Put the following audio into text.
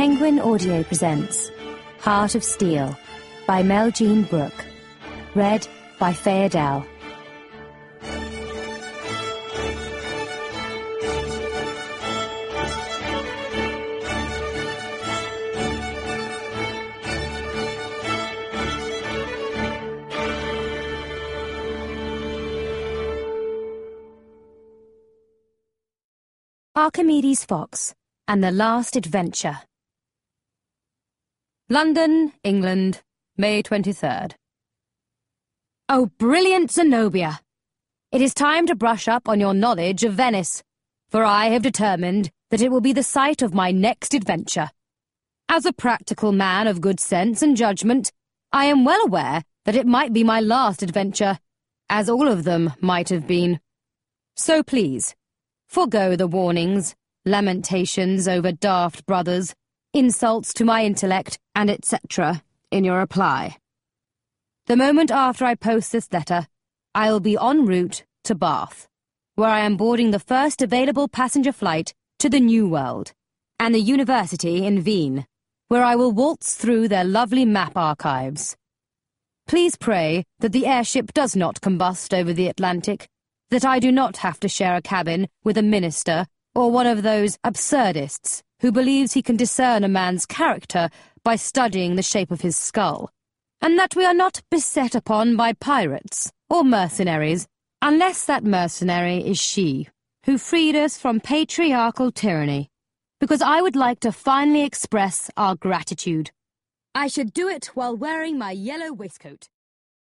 Penguin Audio presents Heart of Steel by Mel Jean Brooke. Read by Faye Adele. Archimedes Fox and the Last Adventure. London, England, May 23rd. Oh, brilliant Zenobia! It is time to brush up on your knowledge of Venice, for I have determined that it will be the site of my next adventure. As a practical man of good sense and judgment, I am well aware that it might be my last adventure, as all of them might have been. So please, forgo the warnings, lamentations over daft brothers, insults to my intellect, and etc. in your reply. The moment after I post this letter, I will be en route to Bath, where I am boarding the first available passenger flight to the New World, and the university in Wien, where I will waltz through their lovely map archives. Please pray that the airship does not combust over the Atlantic, that I do not have to share a cabin with a minister or one of those absurdists who believes he can discern a man's character by studying the shape of his skull, and that we are not beset upon by pirates or mercenaries, unless that mercenary is she who freed us from patriarchal tyranny, because I would like to finally express our gratitude. I should do it while wearing my yellow waistcoat.